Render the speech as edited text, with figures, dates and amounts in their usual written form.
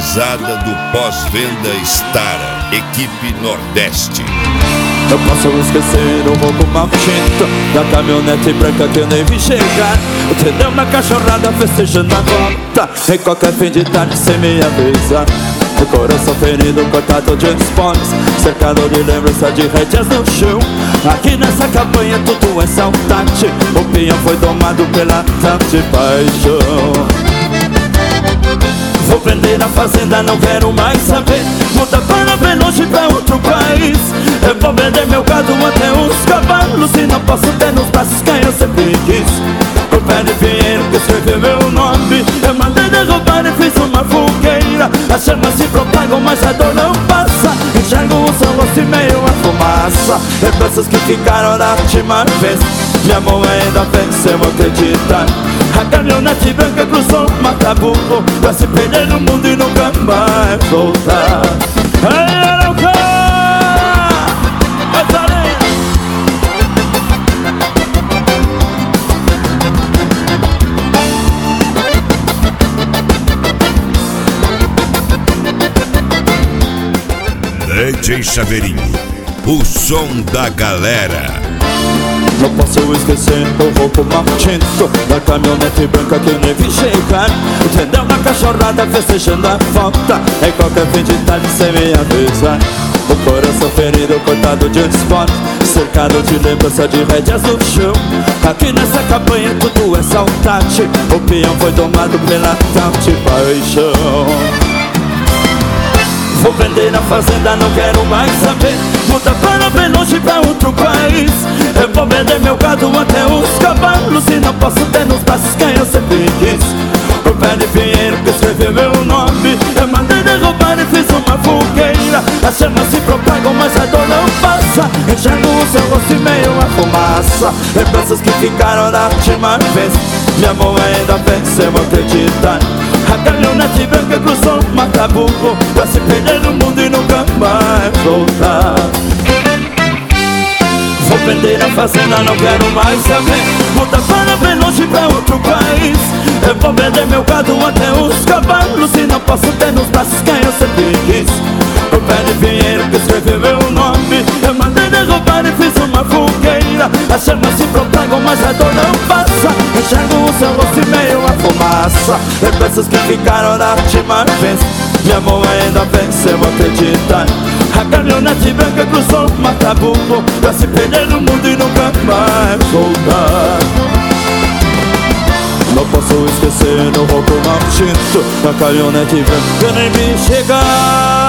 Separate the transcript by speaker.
Speaker 1: especializada do pós-venda Stara, equipe Nordeste.
Speaker 2: Não posso esquecer o roubo maldito da caminhonete branca que eu nem vi chegar. Entendeu? Uma cachorrada festejando a volta em qualquer fim de tarde sem me avisar. O coração ferido, cortado de esportes, cercado de lembrança de rédeas no chão. Aqui nessa campanha tudo é saudade. O pinhão foi domado pela tanta paixão. Vou vender a fazenda, não quero mais saber. Muda para bem longe, pra outro país. Eu vou vender meu gado até os cavalos. E não posso ter nos braços quem eu sempre quis. O pé de pinheiro que escreveu meu nome. Eu mandei derrubar e fiz uma fogueira. As chamas se propagam, mas a dor não passa. Enxergo o seu rosto e meio a fumaça. Lembranças que ficaram da última vez. Minha mão ainda venceu, acreditar. A caminhonete branca cruzou o Mataburro pra se perder no mundo e nunca mais voltar.
Speaker 1: DJ Chaveirinho, o som da galera.
Speaker 2: Não posso esquecer o roubo maldito da caminhonete branca que eu nem vi chegar. Entendeu? Uma cachorrada festejando a volta em qualquer fim de tarde sem me avisar. O coração ferido, cortado de esporte, cercado de lembrança de rédeas no chão. Aqui nessa campanha tudo é saudade. O peão foi domado pela tal de paixão. Vou vender a fazenda, não quero mais saber. Muda para bem longe, pra outro país. Eu vou vender meu gado até os cavalos. E não posso ter nos braços quem eu sempre quis. O pé de pinheiro que escreveu meu nome. Eu mandei derrubar e fiz uma fogueira. As chamas se propagam, mas a dor não passa. Enxergo o seu rosto e meio a fumaça. Lembranças que ficaram da última vez. Minha mão ainda venceu, acreditar. A caminhonete branca cruzou o Mataburro pra se perder no mundo e nunca mais voltar. Vou vender a fazenda, não quero mais saber. Muda para bem longe, pra outro país. Eu vou vender meu gado até os cavalos. E não posso ter nos braços quem eu sempre quis. O pé de pinheiro que escreveu meu nome. Eu mandei derrubar e fiz uma fogueira. As chamas se propagam, mas a dor não passa. Enxergo o seu rosto e meio a fumaça. Lembranças que ficaram da última vez. Minha mão ainda venceu, acreditar. A caminhonete branca cruzou o Mataburro pra se perder no mundo e nunca mais voltar. Não posso esquecer o roubo maldito da caminhonete branca que nem vi chegar.